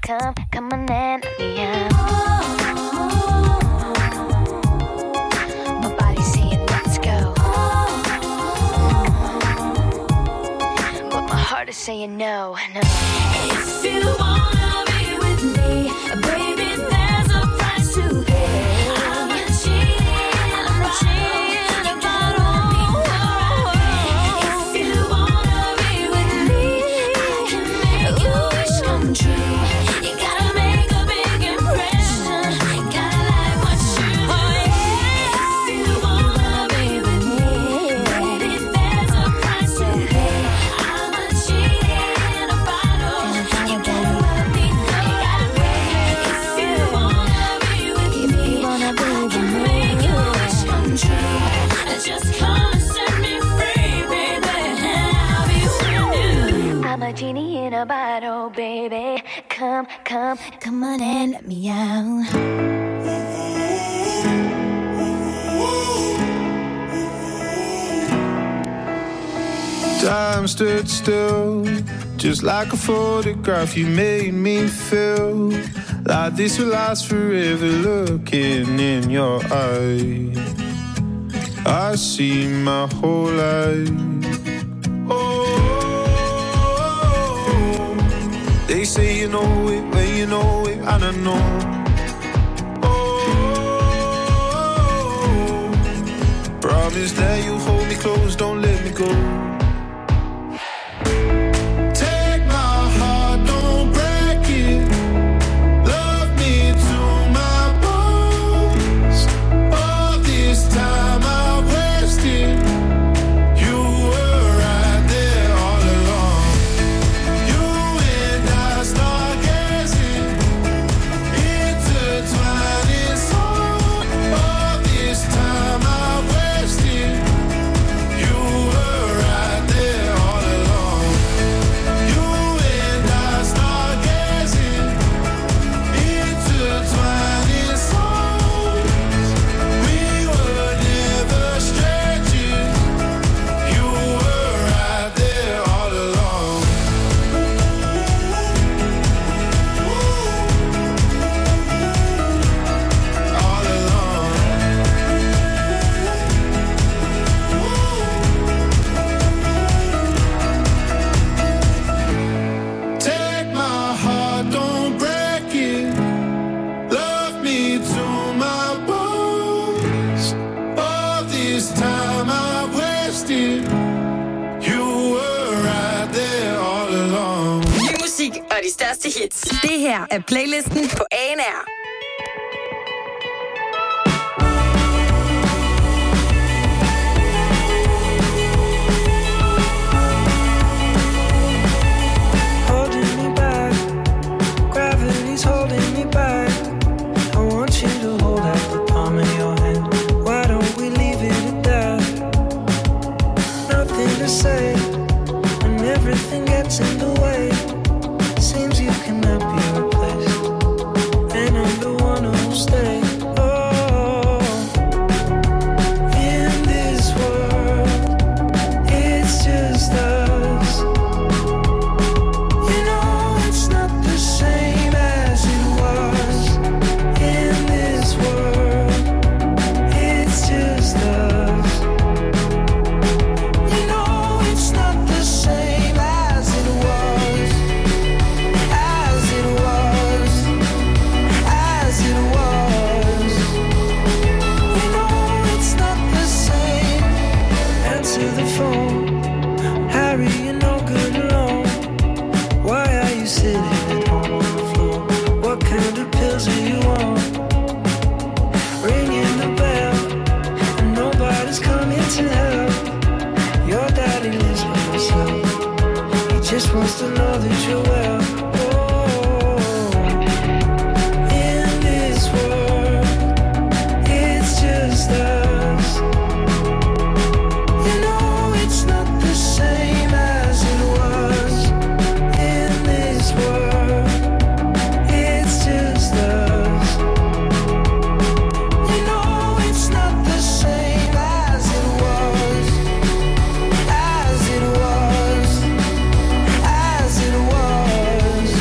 come on and let me out. My body's saying let's go, but my heart is saying no, no. If you wanna be with me, baby, there's a price to pay. I'm not cheating about all me. If you wanna be with me, I can make your wish come true. You gotta make a big impression. Gotta like what you do. If you wanna be with me, baby, there's a price to pay. I'm not cheating about all. You gotta let me go. If you wanna be with me, I can make your wish come true. Just come and set me free, baby. I'll be with you. I'm a genie in a bottle, baby. Come on and let me out. Time stood still, just like a photograph. You made me feel like this will last forever. Looking in your eyes, I see my whole life. Oh, they say you know it when you know it, and I know. Oh, promise that you hold me close, don't let me go. Take my heart, don't break it. Love me to my bones. All this time I wasted. You were right there all along. You and I start gazing, intertwining song. All this time I wasted. You were right there all along. You and I start gazing, intertwining songs. We were never strangers. You were right there all along. All along. Take my heart, don't break it. Love me to my bones. All this time I wasted. You were right there all along. Ny musik og de største hits. Det her er playlisten på ANR. Holding me back, gravity's holding me back. I want you to hold out the palm of your hand. Why don't we leave it at that? Nothing to say, and everything gets in the way. Seems you cannot be replaced, and I'm the one who'll stay. Oh, in this world, it's just us. You know it's not the same as it was. In this world, it's just us. You know it's not the same as it was. As it was. As it was. You know it's not the same. Answer the phone. Harry, you're no good alone. Why are you sitting at home on the floor? What kind of pills are you on? Ringing the bell, and nobody's coming to help. Your daddy lives by himself. He just wants to know that you're well. Oh, in this world, it's just us. You know it's not the same as it was. In this world, it's just us. You know it's not the same as it was. As it was. As it was.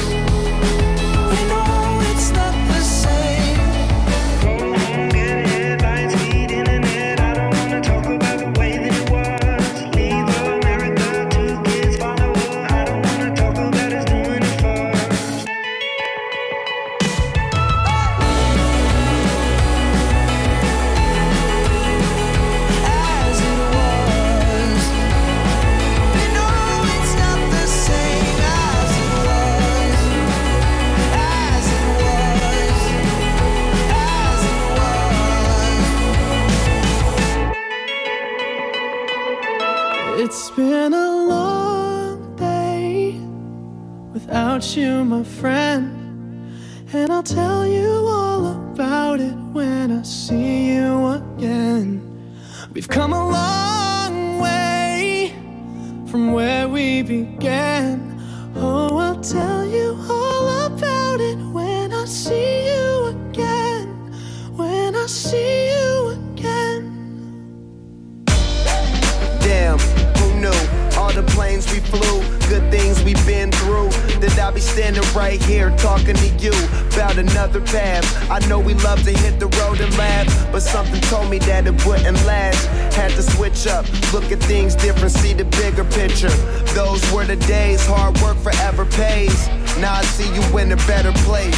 without you, my friend. And I'll tell you all about it when I see you again. We've come a long way from where we began. Oh, I'll tell you all about it when I see you again. When I see you again. Damn, who knew? All the planes we flew, good things we've been through. That I'll be standing right here talking to you about another path. I know we love to hit the road and laugh, but something told me that it wouldn't last. Had to switch up, look at things different, see the bigger picture. Those were the days, hard work forever pays. Now I see you in a better place.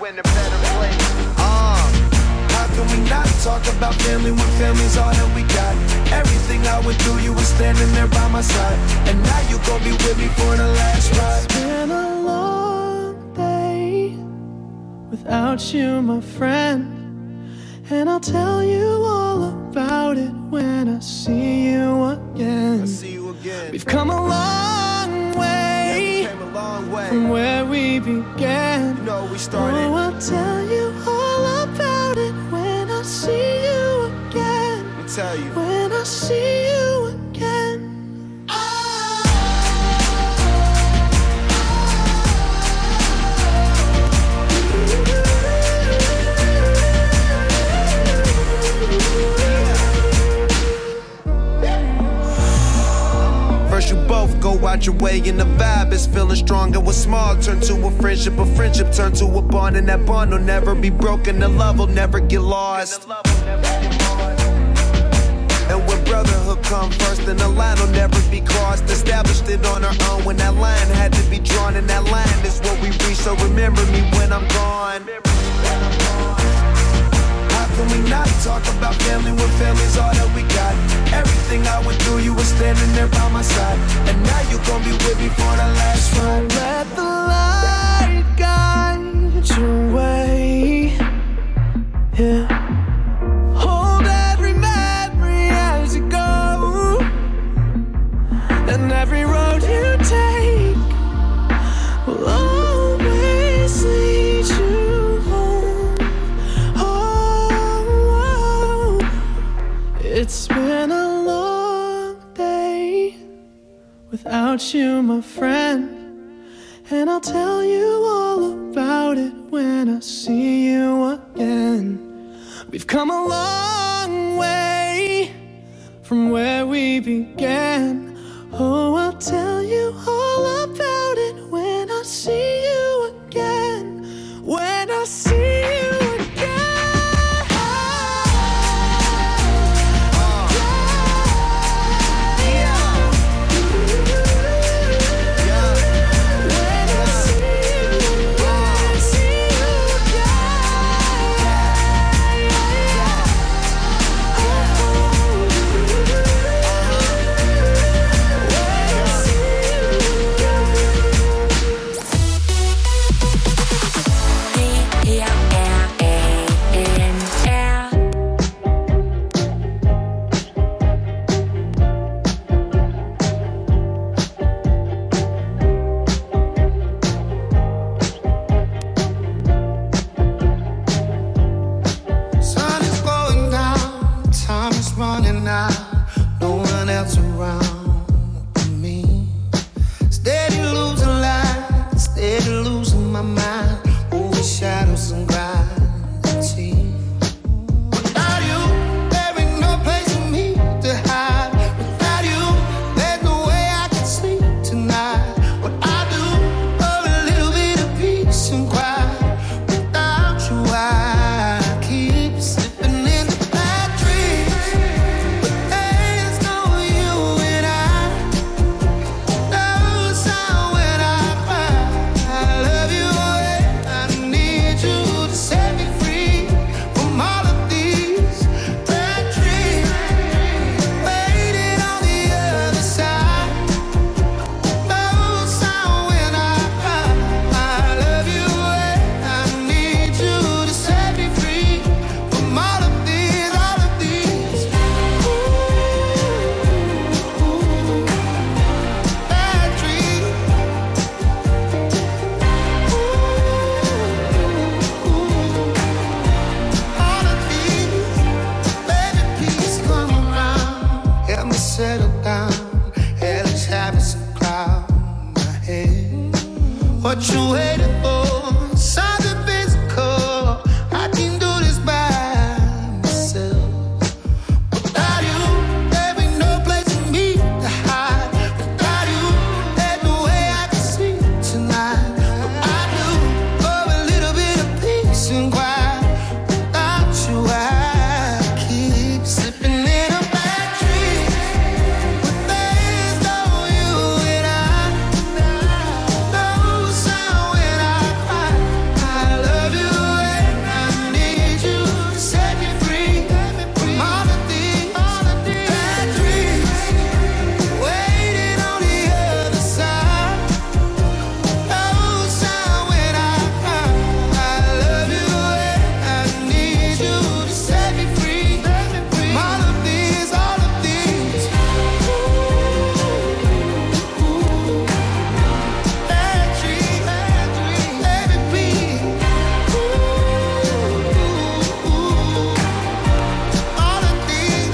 How can we not talk about family when family's all that we got? Everything I went through, you were standing there by my side. And now you gon' be with me for the last ride. It's been a long day without you, my friend. And I'll tell you all about it when I see you again. We've come a long way, from where we began. You know we started. Oh, I'll tell you all about it when I see you again. Let me tell you. When I see you again. First you both go out your way and the vibe is feeling strong. And what's small turn to a friendship turn to a bond. And that bond will never be broken, the love will never get lost. And when brotherhood come first, then the line will never be crossed. Established it on our own when that line had to be drawn. And that line is what we reach, so remember me when I'm gone. How can we not talk about family when family's all that we got? Everything I went through, you were standing there by my side. And now you gon' be with me for the last ride. Let the light guide your way. Yeah. Hold every memory as you go. And every road you take will always lead you home. Oh, it's been a long day without you, my friend. And I'll tell you all about it when I see you again. We've come a long way from where we began. Oh, I'll tell you all about it when I see you again. When I see you again. what you waiting for? Something physical. I can do this by myself. Without you, there ain't no place for me to hide. Without you, there's no way I can sleep tonight. But I do for a little bit of peace and quiet. Without you, I keep slipping in a bad dream. But there's no you and I. No sound when I cry. I love you and I need you to set me free from all of these bad dreams. Waiting on the other side. No sound when I cry. I love you and I need you to set me free from all of these bad dreams. Let it be. All of these.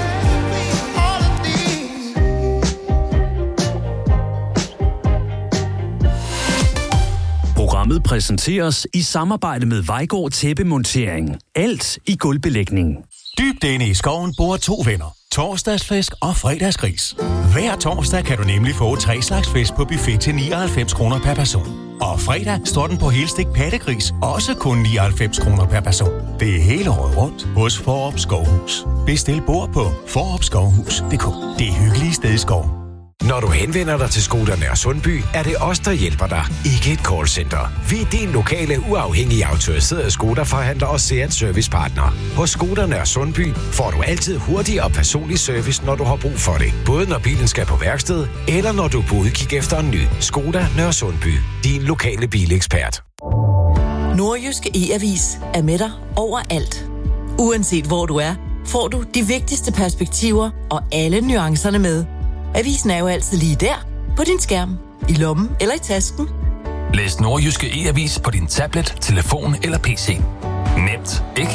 Programmet præsenteres i samarbejde med Vejgaard Tæppemontering. Alt i gulvbelægning. Dybt inde i skoven bor to venner. Torsdagsfisk og fredagsgris. Hver torsdag kan du nemlig få 3 slags fisk på buffet til 99 kroner per person. Og fredag står den på helstegt pattegris, også kun 99 kroner per person. Det er hele året rundt hos Fårup Skovhus. Bestil bord på forupskovhus.dk. Det hyggelige sted i skoven. Når du henvender dig til Skoda Nørre Sundby, er det os, der hjælper dig, ikke et callcenter. Vi er din lokale, uafhængige autoriserede Skoda-forhandler og Seat Servicepartner. Hos Skoda Nørre Sundby får du altid hurtig og personlig service, når du har brug for det. Både når bilen skal på værksted, eller når du er på udkig efter en ny. Skoda Nørre Sundby. Din lokale bilekspert. Nordjyske E-Avis er med dig overalt. Uanset hvor du er, får du de vigtigste perspektiver og alle nuancerne med. Avisen er jo altid lige der, på din skærm, i lommen eller i tasken. Læs Nordjyske E-Avis på din tablet, telefon eller PC. Nemt, ikke?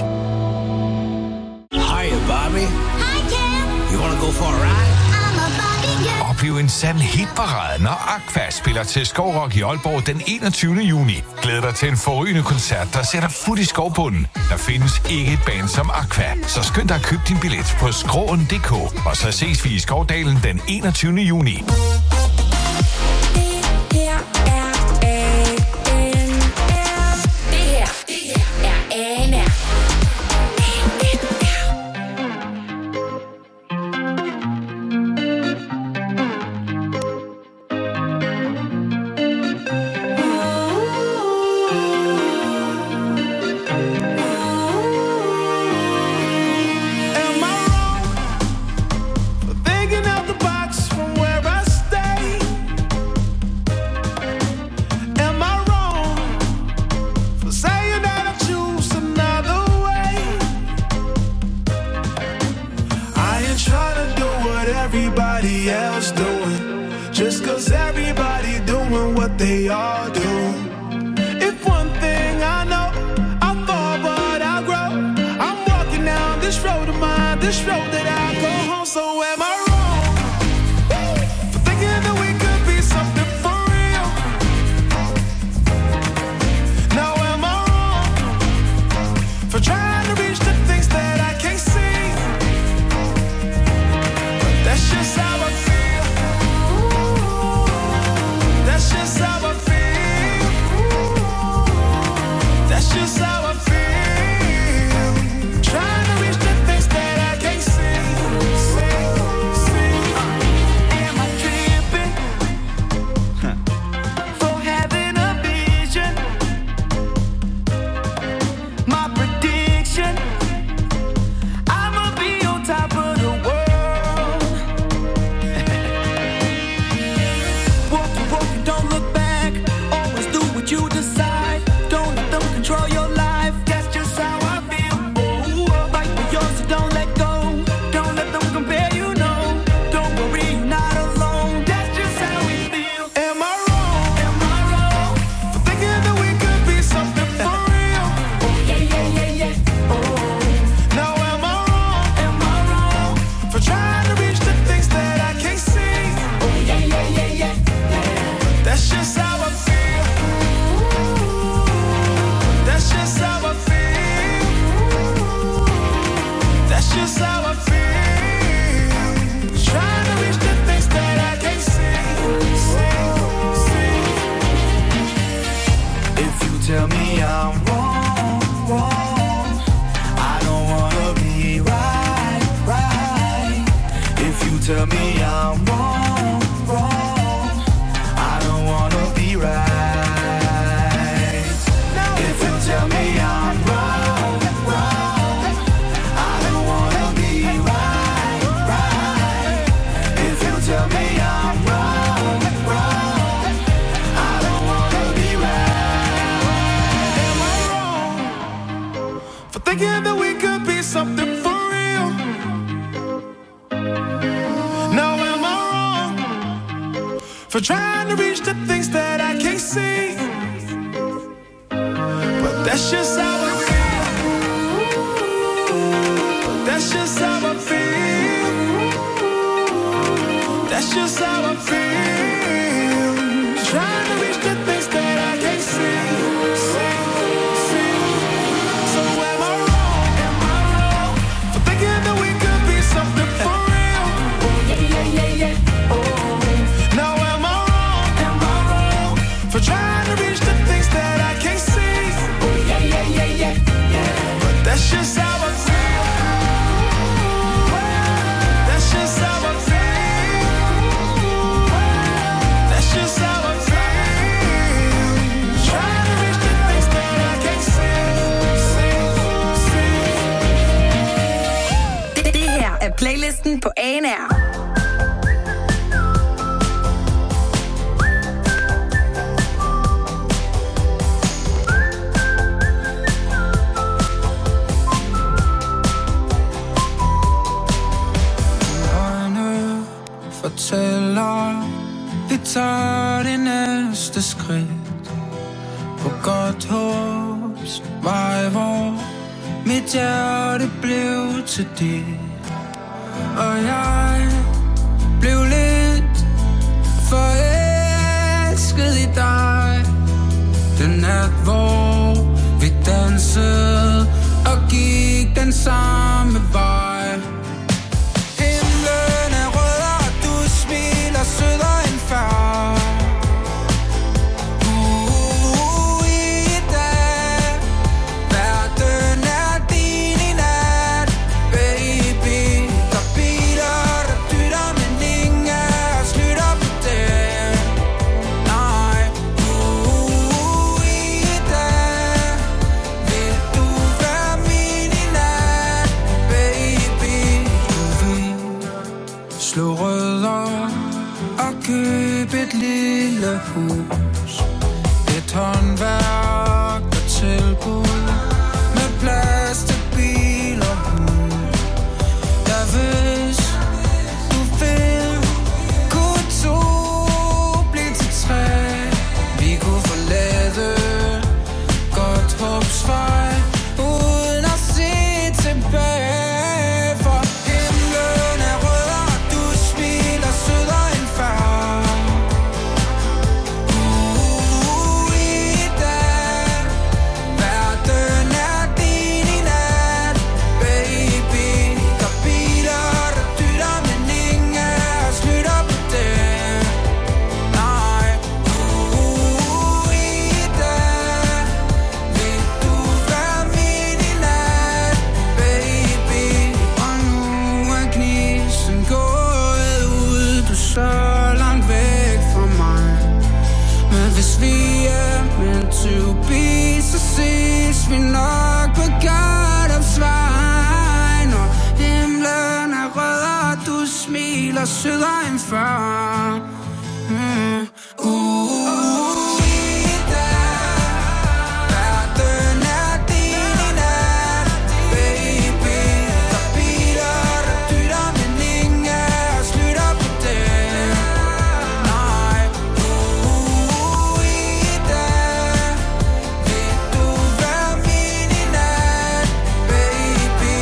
Hi, Bobby. Hi, Ken. You wanna go for a ride? I'm a Barbie girl. Oplev en sand hitparade, når Aqua spiller til Skovrock i Aalborg den 21. juni. Glæd dig til en forrygende koncert, der sætter fod i skovbunden. Der findes ikke et band som Aqua, så skynd dig at købe din billet på skroen.dk. Og så ses vi i Skovdalen den 21. juni. tell me I'm wrong, wrong, I don't wanna be right, right. If you tell me I'm wrong, wrong, I don't wanna be right. If you tell me I'm wrong, wrong, I don't wanna be right, right. If you tell me I'm wrong, wrong, I don't wanna be right. Am I wrong for thinking that we could be something for real? Now am I wrong for trying to reach the things that I can't see? But that's just how I feel. But that's just how I feel. That's just how I feel. Trying to reach the things that I can't see. So am I wrong? Am I wrong for thinking that we could be something for real? Oh. Now am I wrong? Am I wrong for trying to reach the things that I can't see? But that's just how I feel. That's just how I feel. That's just how I feel. Trying to reach the things that I can't see. Det her er playlisten på ANR. Øjne fortæller, vi tager det næste skridt på godt håbs vej, hvor mit hjerte blev til dit. Og jeg blev lidt forelsket i dig. Den nat, hvor vi dansede og gik den samme vej. Himlen er rød, og du smiler sødere end før. I dag, verden er din i nat, baby. Der biler, der dytter, men ingen af os lytter på det. Nej, i dag, vil du være min i nat, baby. Du vil slå rødder og købe et lille hus, et håndværk og tilbud med plads til bil og hund. Ja, hvis du vil, kunne to blive til tre. Vi kunne forlade godt håbsvej uden at se tilbage. For himlen er rød, og du smiler sødere end før. I dag, verden er din i nat, baby. Der biler, der dytter, men ingen af os lytter på det. Nej, i dag, vil du være min i nat, baby. Og nu er gnisten gået ud, du er så langt væk fra mig. Men hvis vi er meant to be, så ses vi nok på Gardopsvej. Når himlen er rød, og du smiler sødere end før. I dag, verden er din i nat, baby. Der biler, der dytter, men ingen af os lytter på det. Nej, i dag, vil du være min i nat, baby.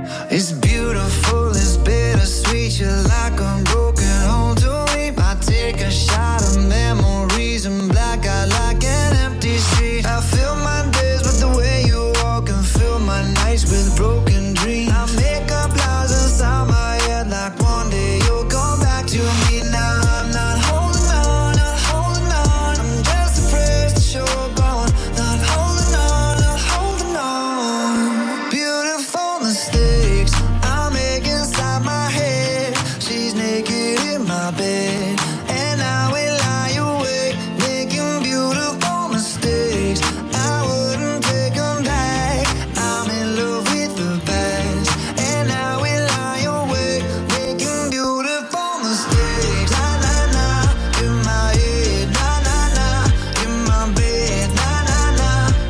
It's beautiful, it's bittersweet. You're like a broken home to me. I take a shot of memories and black out like an empty street. I fill my days with the way you walk and fill my nights with broken dreams. I make up lies inside my head like one day you'll come back to me. Now I'm not holding on, not holding on. I'm just afraid to show up on. Not holding on, not holding on. Beautiful mistakes I make inside my head. She's naked in my bed, and I will lie awake, making beautiful mistakes. I wouldn't take them back. I'm in love with the past, and I will lie awake, making beautiful mistakes. Na na na, in my head. Na na na, in my bed. Na na na,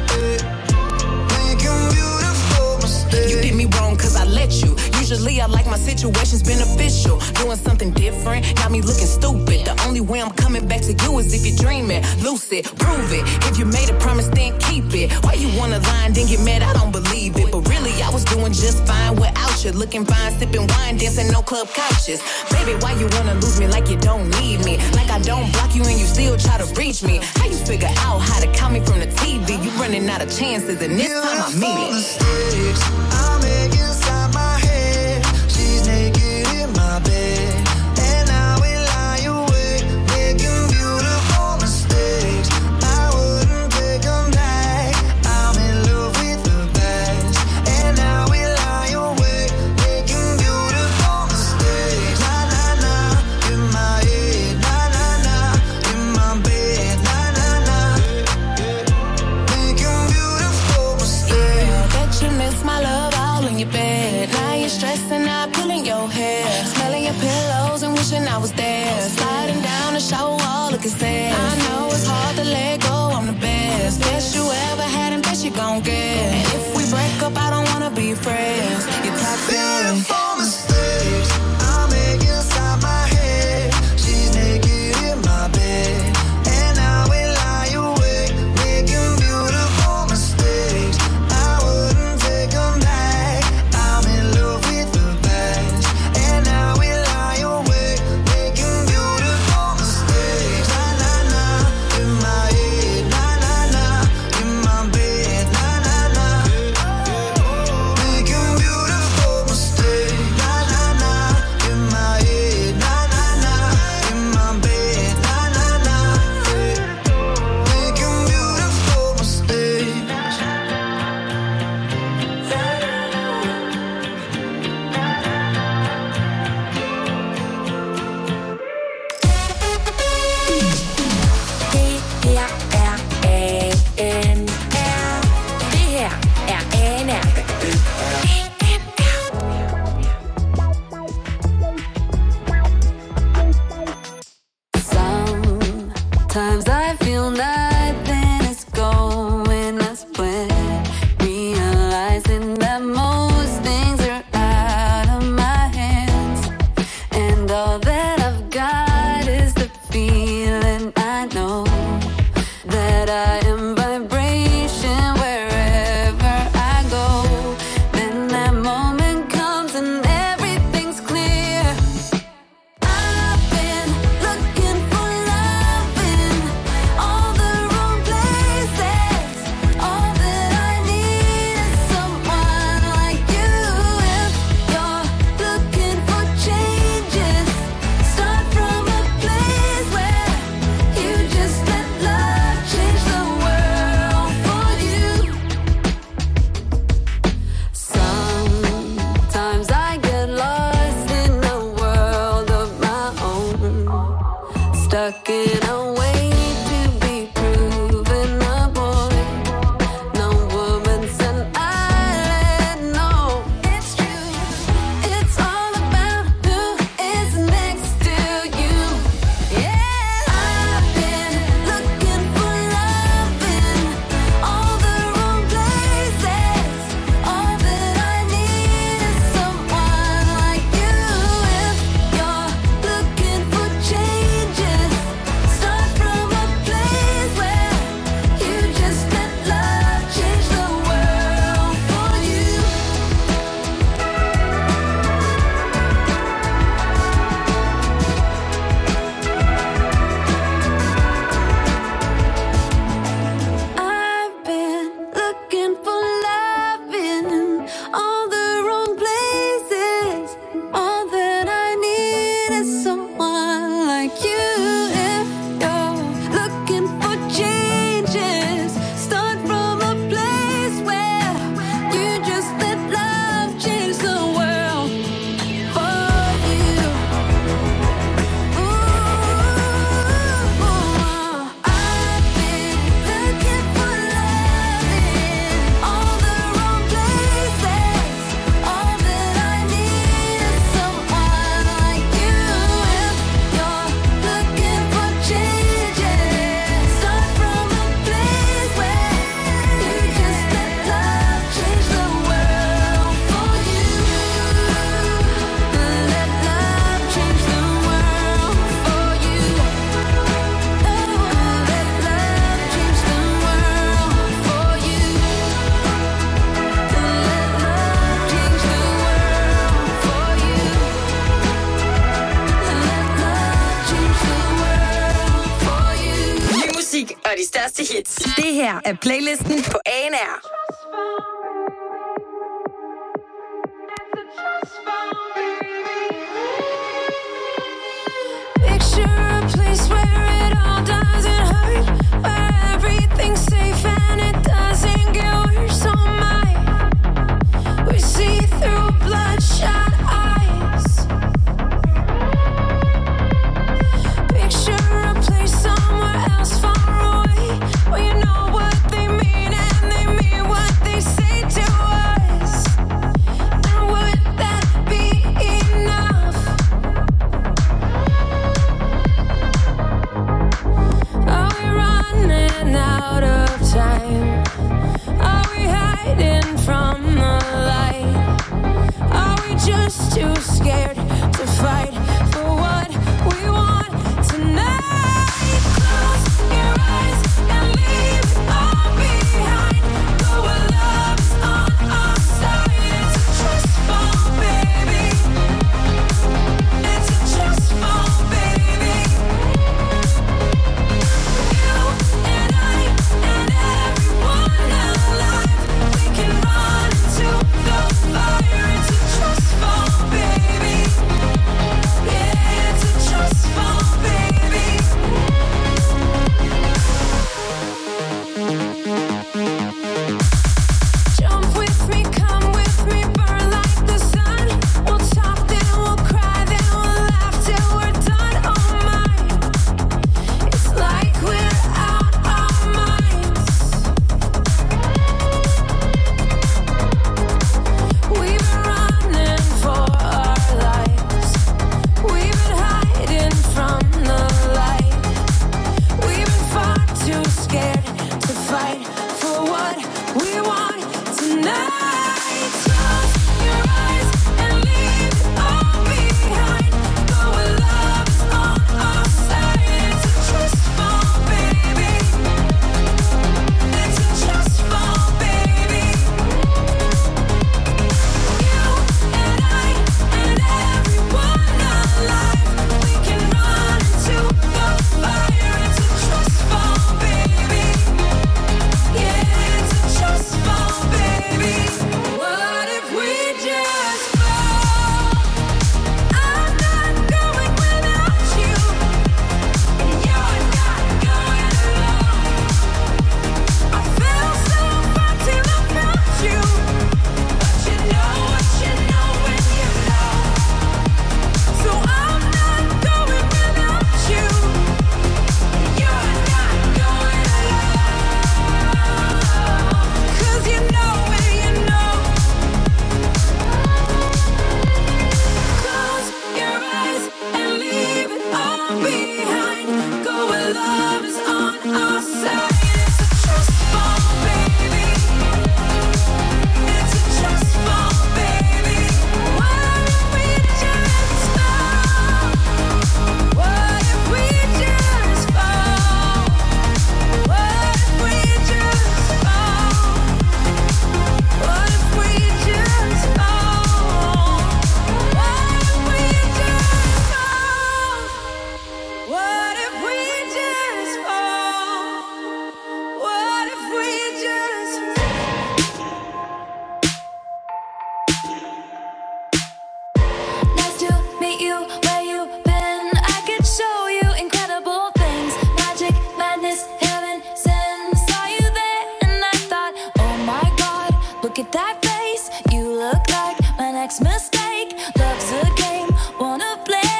making beautiful mistakes. You did me wrong cause I let you. Usually I like my situations beneficial. Doing something different got me looking stupid. The only way I'm coming back to you is if you're dreaming. Lucid, prove it. If you made a promise, then keep it. Why you wanna lie and then get mad? I don't believe it. But really, I was doing just fine without you. Looking fine, sipping wine, dancing no club couches. Baby, why you wanna lose me like you don't need me? Like I don't block you and you still try to reach me. How you figure out how to count me from the TV? You running out of chances and this time I mean it. Mistakes I make inside my head. She's naked in my bed, and I will lie awake, making beautiful mistakes. I wouldn't take them back. I'm in love with the past, and I will lie awake, making beautiful mistakes. Na na na, in my head. Na na na, in my bed. Na na na, making beautiful mistakes. Bet you miss my love all in your bed. Now you're stressing out, pulling your hair, smelling your pillows and wishing I was there. Sliding down the shower wall, looking sad. I know it's hard to let go, I'm the best. Best you ever had and best you gon' get. And if we break up, I don't wanna be friends. You're toxic. Beautiful mistakes I make inside my head. She's naked in my bed, and I will lie awake, making beautiful mistakes. I wouldn't take them back. I'm in love with the past, and I will lie awake, making beautiful mistakes. Na na na, in my head. Na na na, in my bed. Na na na, making de største hits. Det her er playlisten på ANR. Picture a place where it all doesn't hurt, where everything's safe and it doesn't get worse. Oh my, we see through bloodshot eyes. Picture a place somewhere else far away, where you know what they mean and they mean what they say to us. And would that be enough? Are we running out of time? Are we hiding from the light? Are we just too scared to fight for what we want tonight? Close your eyes and leave it all behind. Go where love's on our side. It's a trust fall, baby. It's a trust fall, baby. You and I and everyone alive, we can run into the fire. It's a trust fall, baby. Yeah, it's a trust fall, baby. Jump with me, come with me, burn like the sun. We'll talk, then we'll cry, then we'll laugh till we're done. Oh my, it's like we're out our minds. We've been running for our lives. We've been hiding from the light. We've been far too scared to fight for what we want tonight. Close your eyes and leave it all behind. Go where love's on our side. It's a trust fall, baby. It's a trust fall, baby. You and I and everyone alive, we can run into the fire. It's a trust fall, baby. Yeah, it's a trust fall, baby. What if we just fall? I'm not going without you, and you're not going alone. I feel so far till I found you, but you know what you know when you know. So I'm not going without you, and you're not going alone. 'Cause you know when you know. Close your eyes and leave it all behind. Go where love is on our side. It's a trust fall, baby. It's a trust fall, baby. What if we just fall? What if we just fall? What if we just fall? What if we just fall? What if we just fall? What if we just fall? What if we just Nice to meet you, where you been? I could show you incredible things. Magic, madness, heaven sent. Saw you there and I thought, oh my God, look at that face. You look like my next mistake. Love's a game, wanna play.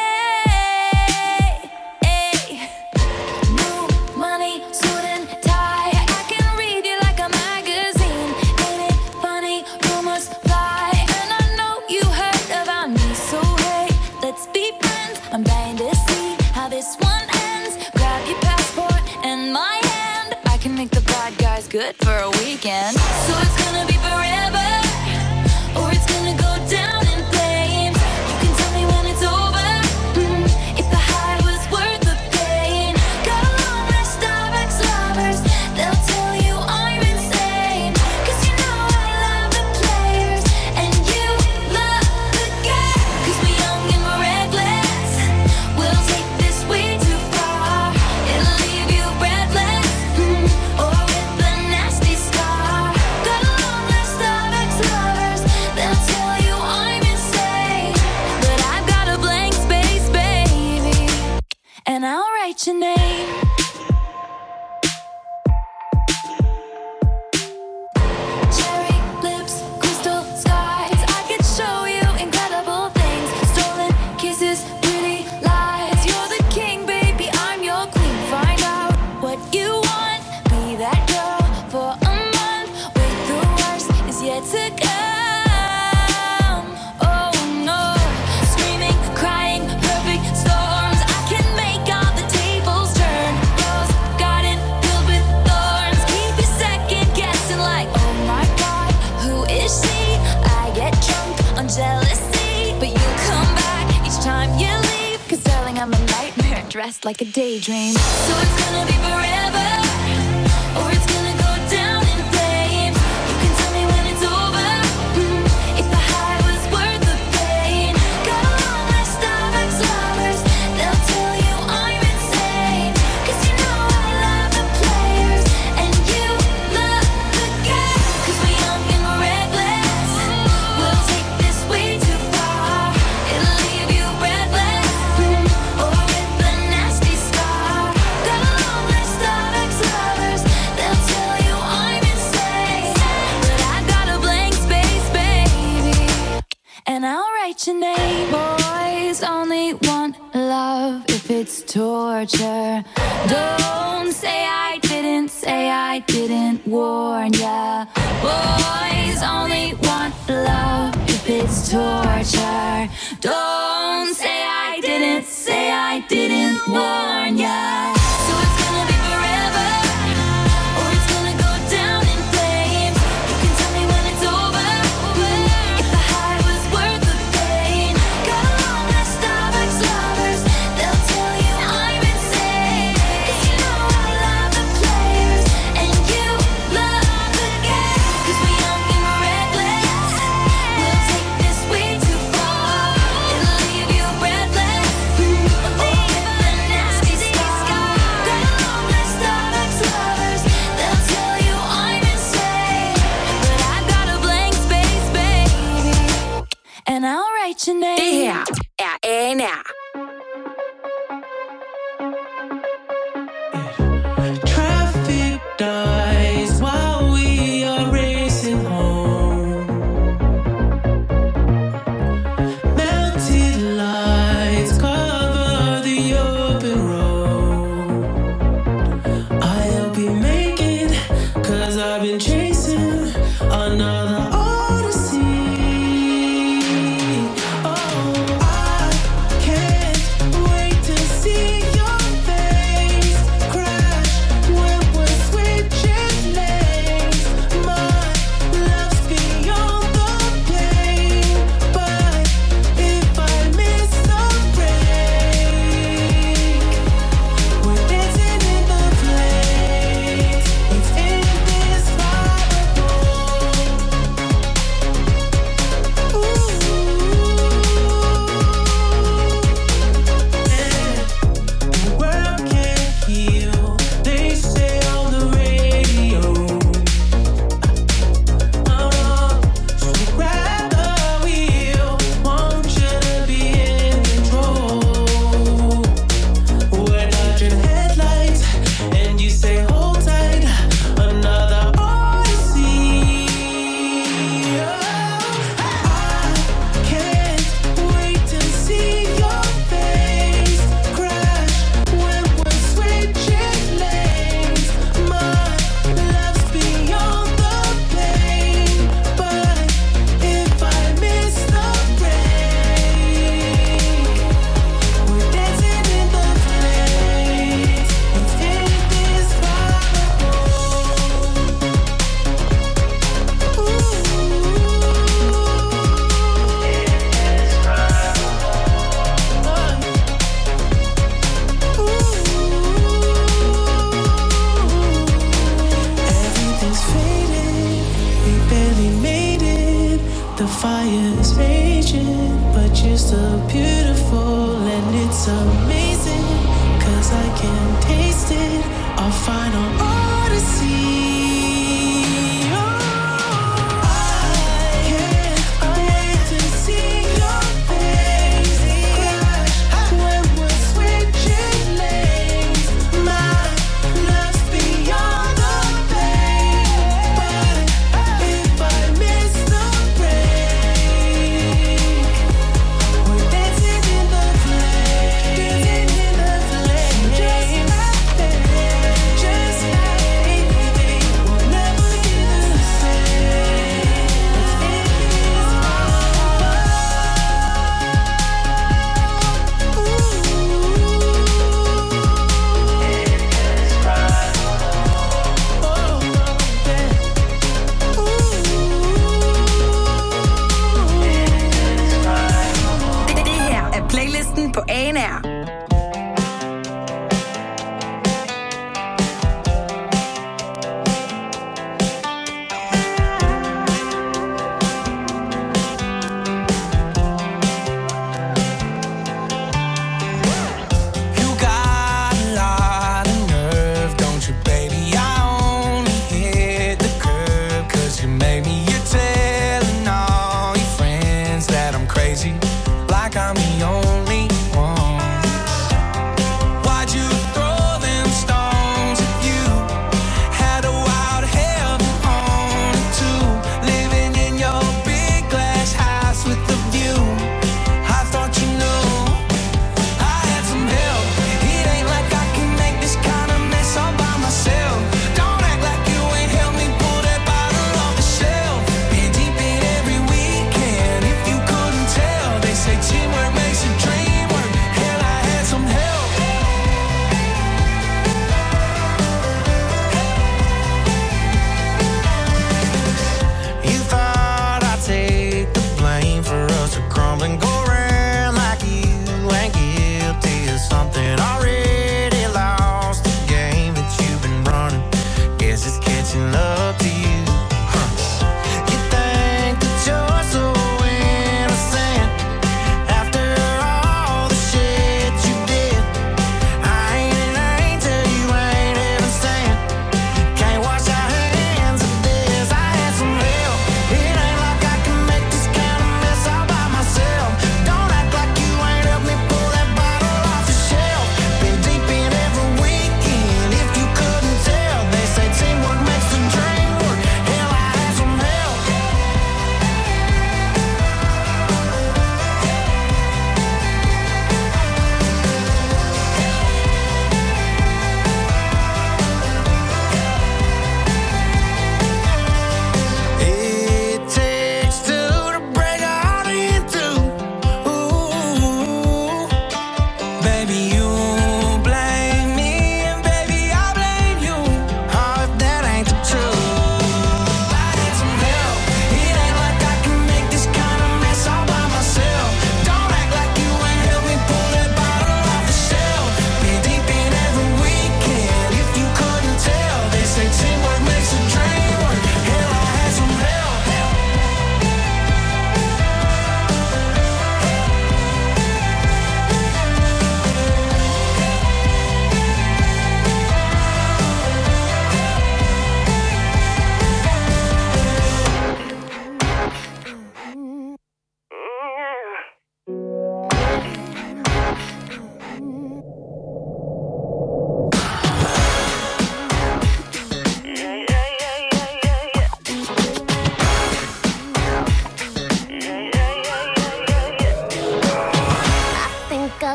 New money, suit and tie. I can read you like a magazine. Ain't it funny? Rumors fly, and I know you heard about me. So hey, let's be friends. I'm dying to see how this one ends. Grab your passport and my hand. I can make the bad guys good for a weekend. So it's gonna be forever, or it's gonna go down in flames. You can tell me when it's over, if the high was worth the pain. Got along with Starbucks lovers, they'll tell you I'm insane. 'Cause you know I love the players, and you love the game. 'Cause we're young and we're reckless, we'll take this way too far. It'll leave you breathless. dressed like a daydream. So it's gonna be forever, or it's gonna go down in flames. You can tell me when it's over, if the high was worth the pain. Got a long list of ex-lovers, they'll tell you I'm insane. 'Cause you know I love the players, and you love the game. 'Cause we're young and we're reckless, we'll take this way too far. It'll leave you breathless, or with a nasty scar. Got a long list of ex-lovers, they'll tell you I'm insane. But I got a blank space, baby, and I'll write your name. Boys only want love if it's torture. Don't say I didn't warn ya. Boys only want love if it's torture. Don't say I didn't warn ya. So it's gonna be forever, or it's gonna go down in flames. You can tell me when it's over, if the high was worth the pain. Got a long list of ex-lovers, they'll tell you I'm insane. 'Cause you know I love the players, and you love the game. 'Cause we're young and we're reckless, we'll take this way too far. It'll leave you breathless, or with a nasty scar. Got a long list of ex-lovers, they'll tell you I'm insane. But I got a blank space, baby, and I'll write your name. Det her er ANR. Traffic dies while we are racing home. Melted lights cover the open road. I'll be making, 'cause I've been chasing another odyssey. Oh, I can't wait to see your face crash when we're switching lanes. My love's beyond the pain, but if I miss the break, we're dancing in the flames. It's indescribable. The world can't heal, they say on the radio. So grab the wheel, want you to be in control. We're dodging headlights, and you say hold tight, another odyssey. I can't wait to see your face crash when we're switching lanes. My love's beyond the pain, but if I miss the break, we're dancing in the flames. It's indescribable. Everything's faded, we barely made it. The fire's raging, but you're still beautiful, and it's amazing, 'cause I can taste it. Our final odyssey. I can't wait to see your face crash when we're switching lanes. My love's beyond the pain, but if I miss the break, we're dancing in the flames. Just like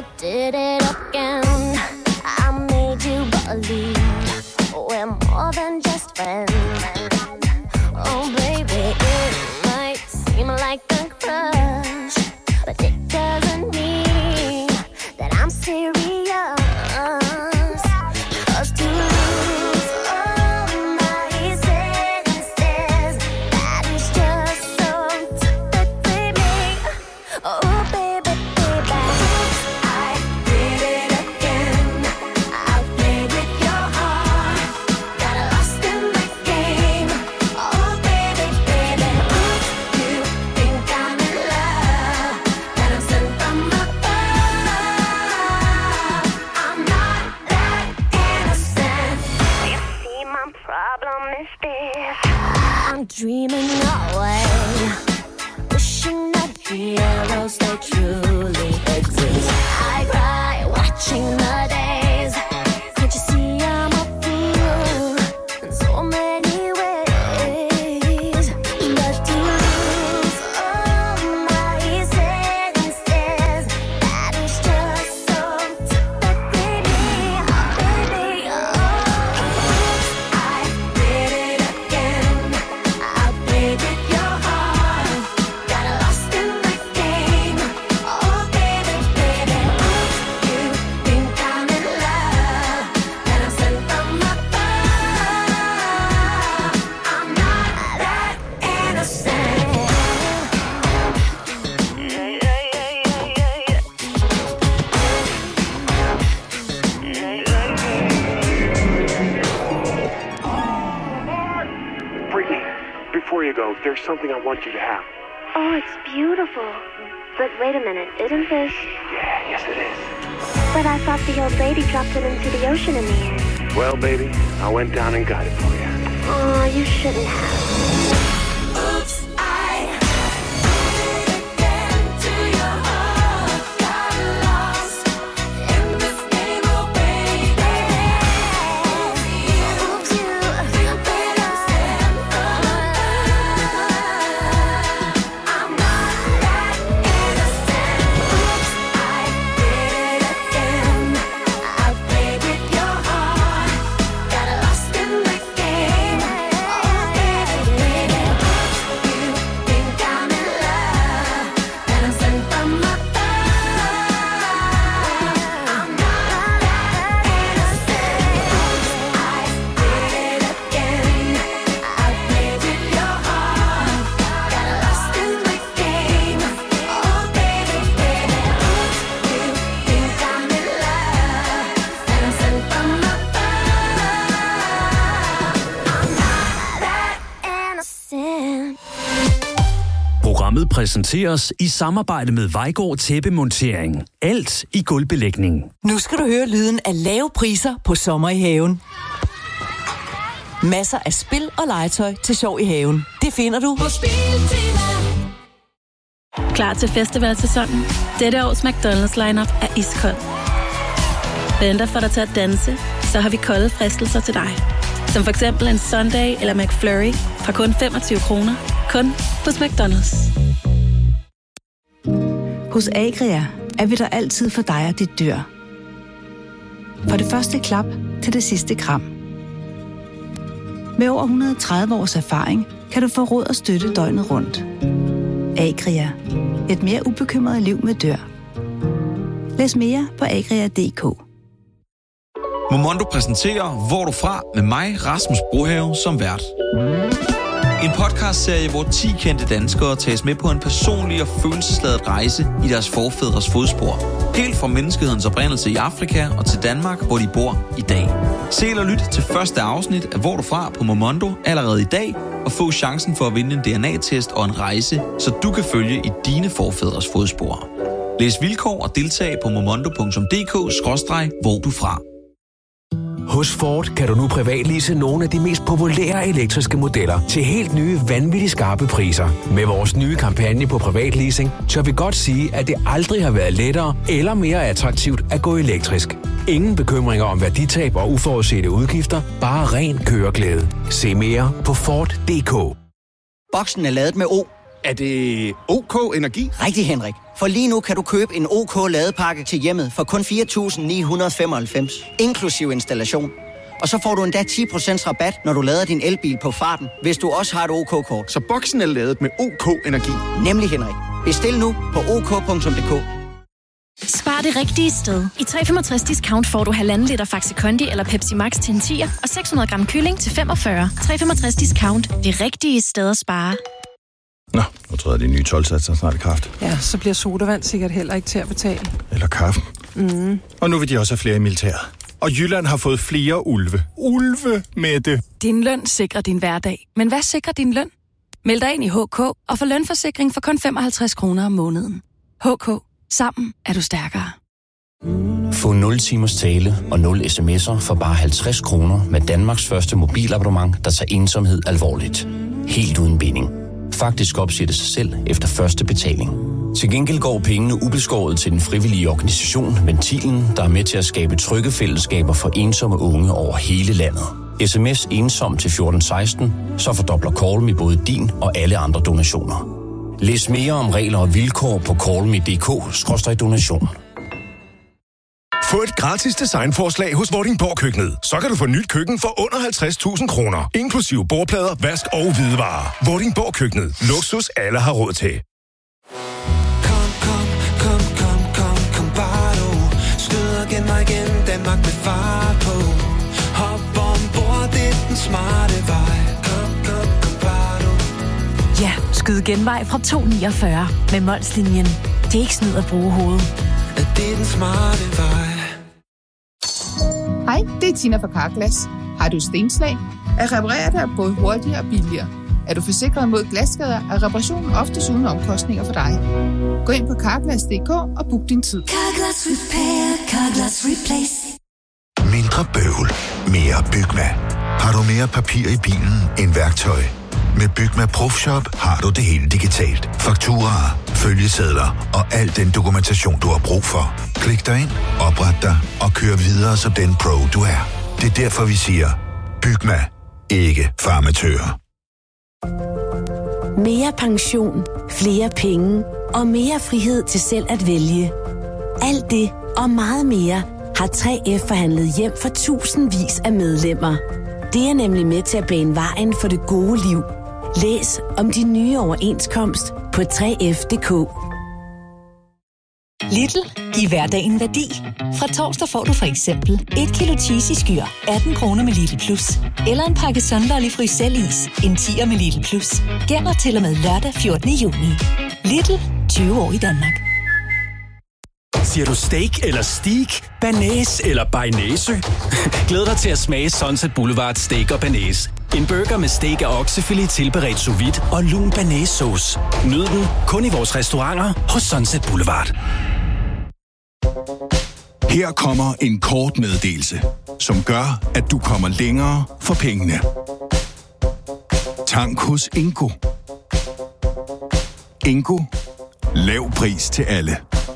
I did it again. I made you believe we're more than just friends. Oh baby, it might seem like a crush, but it doesn't mean that I'm serious. 'Cause to lose all my senses, that is just so typically me. Oh baby, baby, I did it again. I played with your heart, got lost in the game. Oh baby, baby, you think I'm in love, that I'm sent from above. I'm not that innocent. You see, my problem is this: I'm dreaming away, wishing that heroes they truly exist. I cry watching the days. Can't you see I'm a fool in so many ways? But to lose all my senses, that is just so typically me. Oh baby, I did it again. I played with your heart, got lost in the game. Oh baby, baby, you think I'm in love, that I'm sent from above. I'm not that innocent. Brittany, before you go, there's something I want you to have. Oh, it's beautiful. But wait a minute, isn't this? Yeah, yes it is. But I thought the old lady dropped it into the ocean in the end. Well, baby, I went down and got it for you. Oh, you shouldn't have. Oops, I did it again to your heart. Got lost in this game, oh baby. Oops, you think I'm sent from above. I'm not that innocent. Oops, I did it again. I played with your heart, got lost in the game. Oh baby, baby, you think I'm in love, that I'm sent from above. I'm not that innocent. I did it again. I played with your heart, got lost in the game. Oh baby, baby, you think I'm in love, that I'm sent from above. I'm not that innocent. Programmet præsenteres i samarbejde med Vejgaard Tæppemontering. Alt i gulvbelægning. Nu skal du høre lyden af lave priser på sommer i haven. Masser af spil og legetøj til sjov i haven. Det finder du på Klar til festivalsæsonen? Dette års McDonald's lineup er iskold. Venter for dig til at danse, så har vi kolde fristelser til dig. Som for eksempel en Sunday eller McFlurry fra kun 25 kroner. Kun hos McDonald's. Hos Agria er vi der altid for dig og dit dyr. For det første klap til det sidste kram. Med over 130 års erfaring kan du få råd og støtte døgnet rundt. Agria. Et mere ubekymret liv med dyr. Læs mere på agria.dk. Momondo præsenterer Hvor du fra med mig, Rasmus Brohave, som vært. En podcastserie, hvor 10 kendte danskere tages med på en personlig og følelsesladet rejse i deres forfædres fodspor. Helt fra menneskehedens oprindelse i Afrika og til Danmark, hvor de bor i dag. Se eller lyt til første afsnit af Hvor du fra på Momondo allerede i dag, og få chancen for at vinde en DNA-test og en rejse, så du kan følge i dine forfædres fodspor. Læs vilkår og deltag på momondo.dk/hvor du fra. Hos Ford kan du nu privatlease nogle af de mest populære elektriske modeller til helt nye, vanvittigt skarpe priser. Med vores nye kampagne på privatleasing, tør vi godt sige, at det aldrig har været lettere eller mere attraktivt at gå elektrisk. Ingen bekymringer om værditab og uforudsete udgifter, bare ren køreglæde. Se mere på Ford.dk. Boksen er ladet med O, Er det OK Energi? Rigtig, Henrik. For lige nu kan du købe en OK ladepakke til hjemmet for kun 4.995, inklusiv installation. Og så får du endda 10% rabat, når du lader din elbil på farten, hvis du også har et OK-kort. Så boksen er ladet med OK Energi? Nemlig, Henrik. Bestil nu på ok.dk. Spar det rigtige sted. I 365 Discount får du 1,5 liter Faxi Kondi eller Pepsi Max til en 10'er og 600 gram kylling til 45. 365 Discount. Det rigtige sted at spare. Nå, nu træder de nye 12-satser snart i kraft. Ja, så bliver sodavand sikkert heller ikke til at betale. Eller kaffen. Mm. Og nu vil de også have flere i militæret. Og Jylland har fået flere ulve. Ulve, Mette! Din løn sikrer din hverdag. Men hvad sikrer din løn? Meld dig ind i HK og få lønforsikring for kun 55 kroner om måneden. HK. Sammen er du stærkere. Få 0 timers tale og 0 sms'er for bare 50 kroner med Danmarks første mobilabonnement, der tager ensomhed alvorligt. Helt uden binding. Faktisk opsiger det sig selv efter første betaling. Til gengæld går pengene ubeskåret til den frivillige organisation Ventilen, der er med til at skabe trygge fællesskaber for ensomme unge over hele landet. SMS ensom til 1416, så fordobler Callme både din og alle andre donationer. Læs mere om regler og vilkår på callme.dk/donation. Få et gratis designforslag hos Vordingborg Køkkenet. Så kan du få nyt køkken for under 50.000 kroner. Inklusive bordplader, vask og hvidevarer. Vordingborg Køkkenet. Luksus alle har råd til. Kom bare du. Skyd igen mig igen, Danmark med fart på. Hop ombord, det er den smarte vej. Kom bare du. Ja, skyd genvej fra 249 med Molslinjen. Det er ikke snyd at bruge hovedet. Det er den smarte vej. Hej, det er Tina fra Carglass. Har du stenslag? At reparere det er både hurtigere og billigere. Er du forsikret mod glasskader, er reparationen oftest uden omkostninger for dig. Gå ind på Carglass.dk og book din tid. Carglass Repair, Carglass Replace. Mindre bøvl, mere Bygma. Har du mere papir i bilen end værktøj? Med Bygma Profshop har du det hele digitalt. Fakturaer, følgesedler og al den dokumentation, du har brug for. Klik dig ind, opret dig og kør videre som den pro, du er. Det er derfor, vi siger, Bygma, ikke farmatører. Mere pension, flere penge og mere frihed til selv at vælge. Alt det og meget mere har 3F forhandlet hjem for tusindvis af medlemmer. Det er nemlig med til at bane vejen for det gode liv. Læs om de nye overenskomst på 3F.dk. Lidl. Giv hverdagen værdi. Fra torsdag får du for eksempel 1 kilo cheesy skyr, 18 kroner med Lidl Plus. Eller en pakke Sunlolly Frysellis, en 10'er med Lidl Plus. Gælder til og med lørdag 14. juni. Lidl. 20 år i Danmark. Siger du steak eller steak? Banæs eller bearnaise? Glæd dig til at smage Sunset Boulevard Steak og Banæs. En burger med steak og oksefilet tilberedt sous vide og lun banæssauce. Nyd den kun i vores restauranter hos Sunset Boulevard. Her kommer en kort meddelelse, som gør, at du kommer længere for pengene. Tank hos Ingo. Ingo. Lav pris til alle.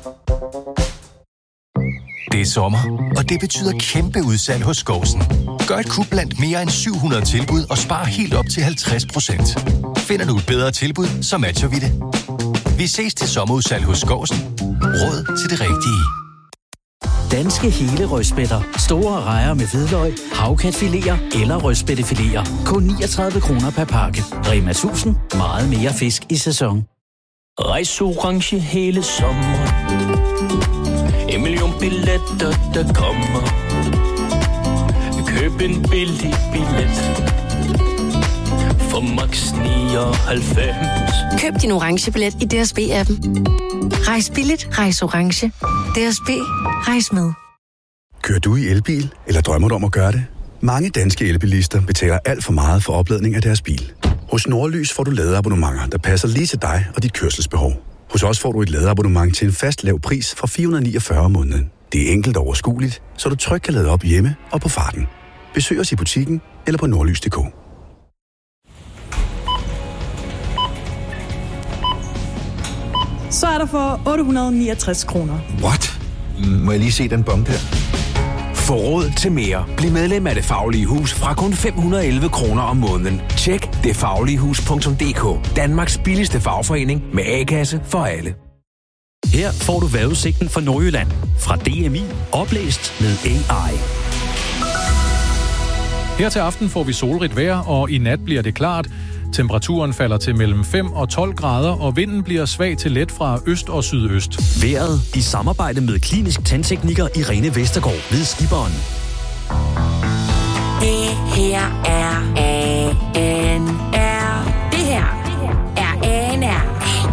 Det er sommer, og det betyder kæmpe udsalg hos Skovsen. Gør et kup blandt mere end 700 tilbud og spar helt op til 50%. Finder du et bedre tilbud, så matcher vi det. Vi ses til sommerudsalg hos Skovsen. Råd til det rigtige. Danske hele rødspætter. Store rejer med hvidløg, havkatfiléer eller rødspættefiléer. Kun 39 kroner per pakke. Rema 1000. Meget mere fisk i sæson. Rejseorange hele sommer. En million billetter, der kommer. Køb en billig billet. For max 99. Køb din orange billet i DSB-appen. Rejs billigt, rejs orange. DSB, rejs med. Kører du i elbil, eller drømmer du om at gøre det? Mange danske elbilister betaler alt for meget for opladning af deres bil. Hos Nordlys får du ladeabonnementer, der passer lige til dig og dit kørselsbehov. Hos os får du et ladeabonnement til en fast lav pris fra 449 om måneden. Det er enkelt og overskueligt, så du trygt kan lade op hjemme og på farten. Besøg os i butikken eller på nordlys.dk. Så er der for 869 kroner. What? Må jeg lige se den bombe der? Få råd til mere. Bliv medlem af Det Faglige Hus fra kun 511 kroner om måneden. Tjek detfagligehus.dk. Danmarks billigste fagforening med A-kasse for alle. Her får du vejrudsigten for Nordjylland fra DMI, oplæst med AI. Her til aften får vi solrigt vejr, og i nat bliver det klart. Temperaturen falder til mellem 5 og 12 grader, og vinden bliver svag til let fra øst og sydøst. Vejret i samarbejde med klinisk tandtekniker Irene Vestergaard ved Skiberen. Det her er ANR. Det her er ANR.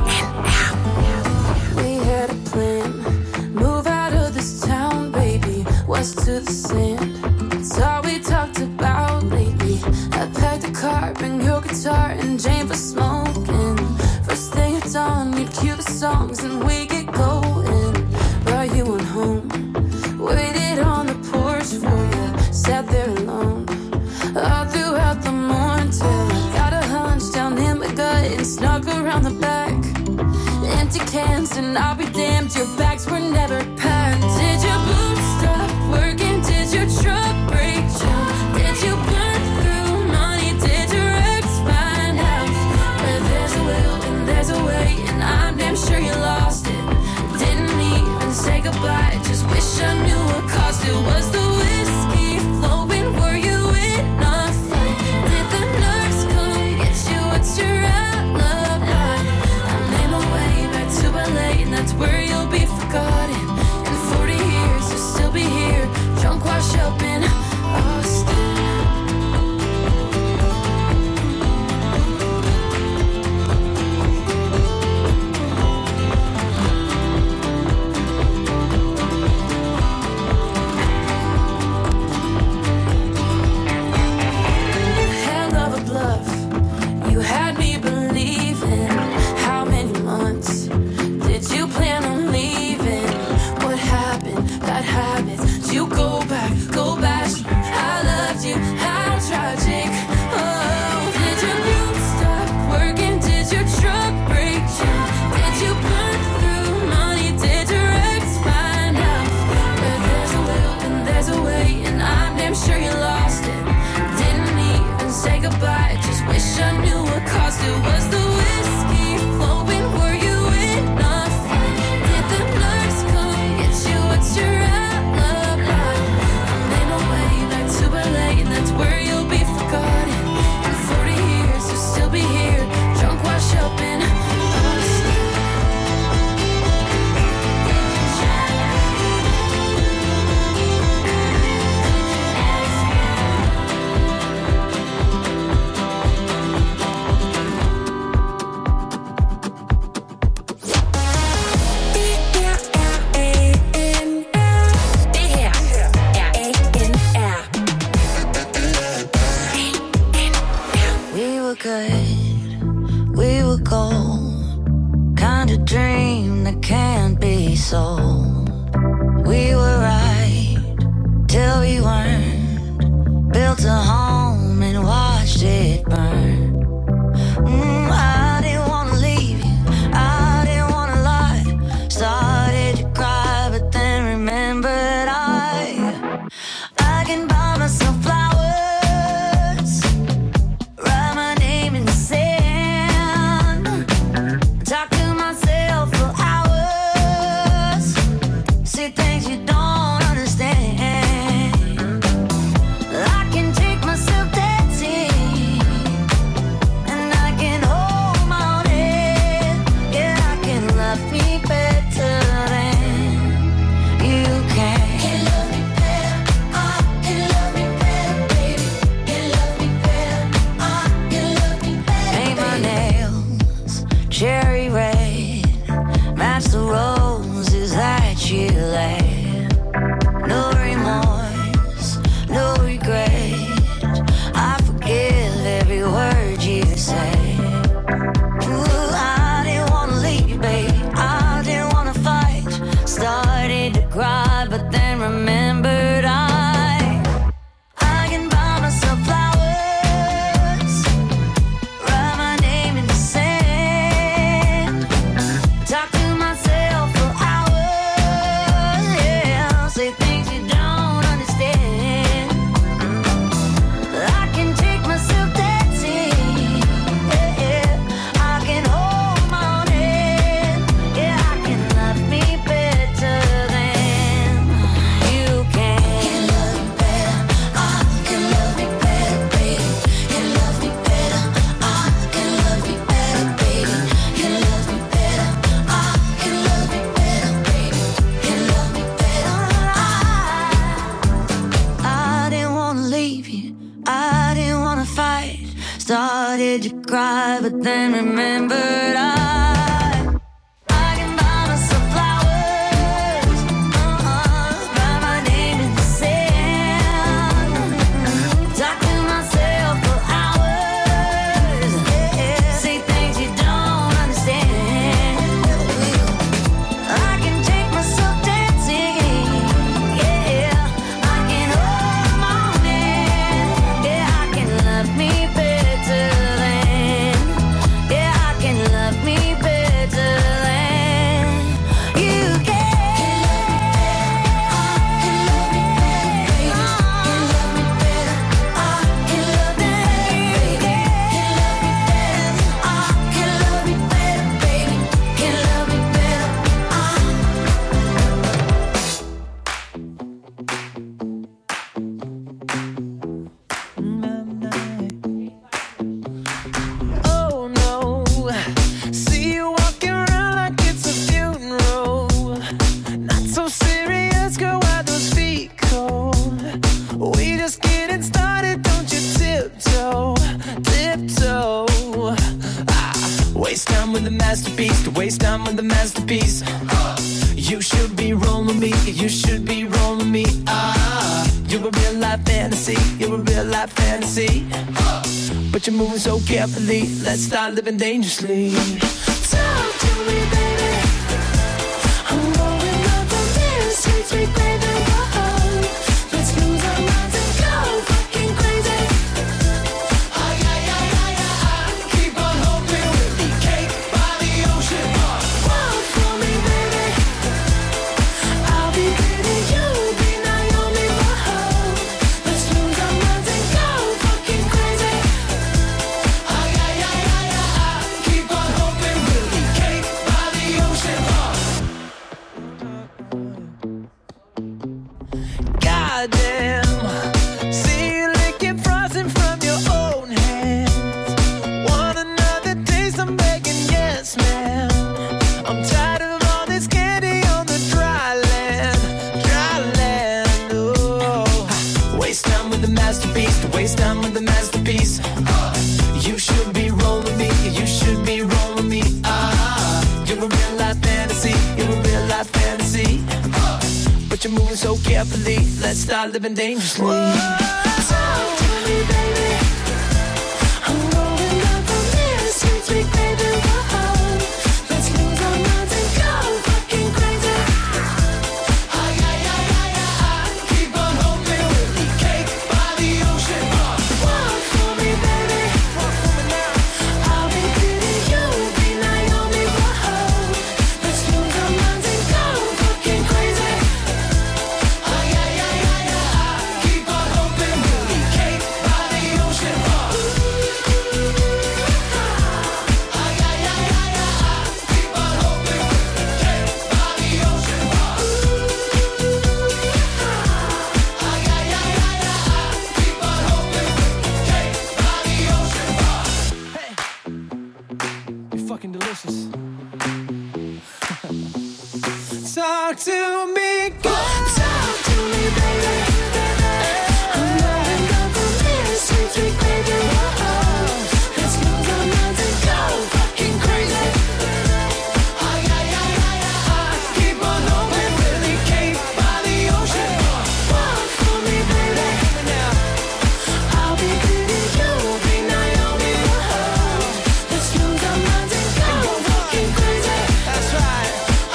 We had a plan. Move out of this town, baby. West to the sand. It's all we talked about lately. I packed the car, bring your guitar and Jane for smoking. First thing at dawn, you'd cue the songs and we get going. Brought you on home, waited on the porch for you. Sat there alone, all throughout the morning till I got a hunch down in my gut and snuck around the back. Empty cans and I'll be damned, your bags were never packed. Did your boots stop working? Did your truck break down? Did you burn through money? Did your ex find out? Where there's a will and there's a way, and I'm damn sure you lost it. Didn't even say goodbye, just wish I knew what caused it. Was the whiskey flowing? Were you in a fight? Did the nurse come get you? What's your alibi? I made my way back to LA, and that's where you'll be forgotten. In 40 years, you'll still be here, drunk, washed up in Austin. Hell of a bluff, you had me believing. How many months did you plan on leaving? What happened? Bad habits. Did you go back? Go back. I loved you. How tragic. Oh, did your boots stop working? Did your truck break down? Did you burn through money? Did your ex find out? Where there's a will and there's a way, and I'm damn sure you lost it. Didn't even say goodbye, just wish I knew what caused it. Was the whiskey flowing? Were you in a fight? Did the nurse come get you? What's your alibi? I made my way back to LA, and that's where you'll be forgotten. In 40 years, you'll still be here, drunk, washed up in Austin. We were good, we were gold, kind of dream that can't be sold. We were right till we weren't, built a home and watched it burn. I didn't wanna leave you, I didn't wanna lie. Started to cry, but then remembered I can buy myself flowers, write my name in the sand, talk to myself for hours, see things you don't understand. I can take myself dancing, and I can hold my own head. Yeah, I can love me better than you can. Can love me better, can love me better, baby. Can love me better, can love me better. Paint my nails cherry red, match the roses that you laid. No remorse, no regret. I forgive every word you say. Ooh, I didn't wanna leave you, baby. I didn't done with the masterpiece. You should be rolling me, you should be rolling me. You're a real life fantasy, you're a real life fantasy. But you're moving so carefully, let's start living dangerously. Talk to me, baby. I'm rolling up on this sweet, sweet baby. Whoa. Let's lose our minds and go fucking crazy. Keep on hoping we'll be cake by the ocean. Walk for me, baby. I'll be pretty, you'll be Naomi. Whoa. Let's lose our minds and go fucking crazy. Keep on hoping we'll be cake by the ocean. Goddamn, see you licking frosting from your own hands. Want another taste? I'm begging, yes, ma'am. I'm tired of all this candy on the dry land, dry land. Oh, waste time with the masterpiece, to waste time with the masterpiece. You should be rolling me, you should be rolling me. You're a real life fantasy, you're a real life fantasy. But you're moving so carefully, let's start living dangerously. Talk to me, baby. I'm rolling up on this sweet, sweet baby. Whoa. Let's lose our minds and go fucking crazy. Keep on hoping we'll be cake by the ocean. Walk for me, baby. Walk for me now. I'll be pretty, you'll be Naomi. Whoa. Let's lose our minds and go fucking crazy. Keep on hoping we'll be cake by the ocean. Keep on hoping we'll be cake by the ocean. Keep on hoping we'll be cake by the ocean. Hey, you're fucking delicious. Talk to me, girl. Talk to me, baby. I'm rolling up on this sweet, sweet baby. Whoa. Let's lose our minds and go fucking crazy. Keep on hoping we'll be cake by the ocean. Walk for me, baby. I'll be pretty, you'll be Naomi. Whoa. Let's lose our minds and go fucking crazy. That's right.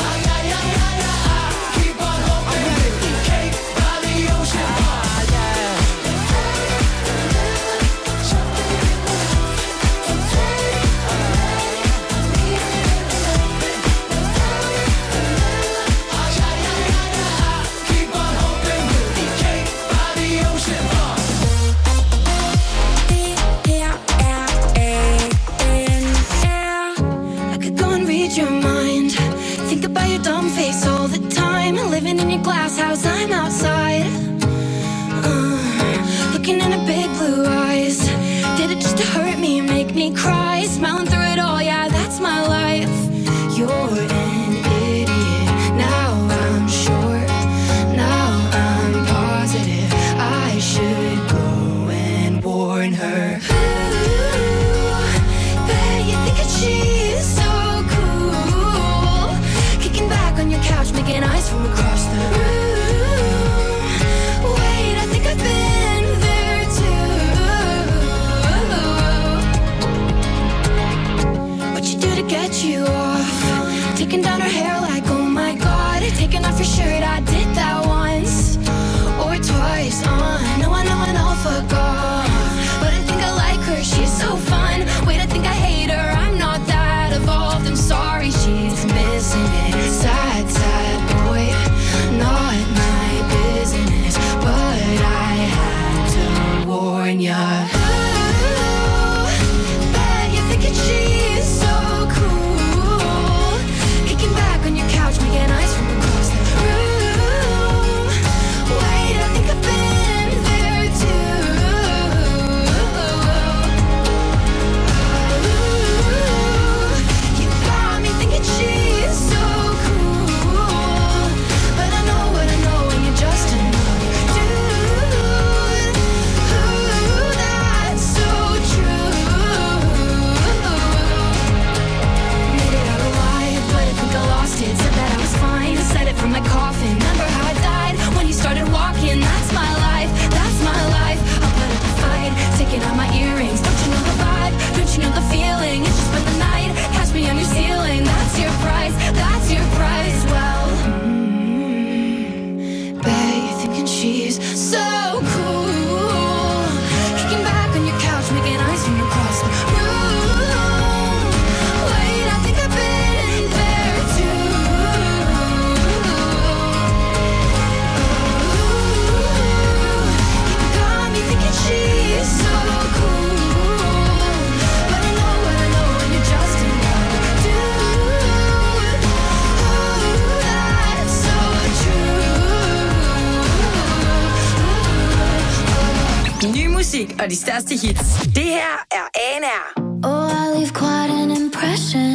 Keep on hoping we'll be cake by the ocean. Keep on hoping we'll be cake by the ocean. I could go and read your mind. Think about your dumb face all the time. Living in your glass house, I'm outside. Looking into big blue eyes. Did it just to hurt me, make me cry? Smiling through it all, yeah, that's my life. You're an idiot. Now I'm sure. Now I'm positive. I should go and warn her. Bet you think that she's so cool. Kicking back on your couch, making eyes from across the room. Wait, I think I've been there too. What you do to get you off? Taking down her hair like, oh my god. Taking off your shirt, I did that once or twice. No, I know, fuck off. But I think I like her, she's so fun. Wait, I think I hate her, I'm not that evolved. I'm sorry, she's missing it. Sad, sad boy, not my business. But I had to warn ya. Bet you think that she's so cool. Kicking back on your coffin. Remember how I died when he started walking. That's my life, that's my life. I'll put up a fight, taking out my earrings. Don't you know the vibe? Don't you know the feeling? It's just been the night. Catch me on your ceiling. That's your price, that's your price. Well, babe, you thinking she's so cool? Kicking back on your couch, making eyes from across the room. Wait, I think I've been there too. You got me thinking she's so cool. But I know what I know, and you're just in what I do. That's so true. Ny musik og de største hits. Det her er ANR. Oh, I leave quite an impression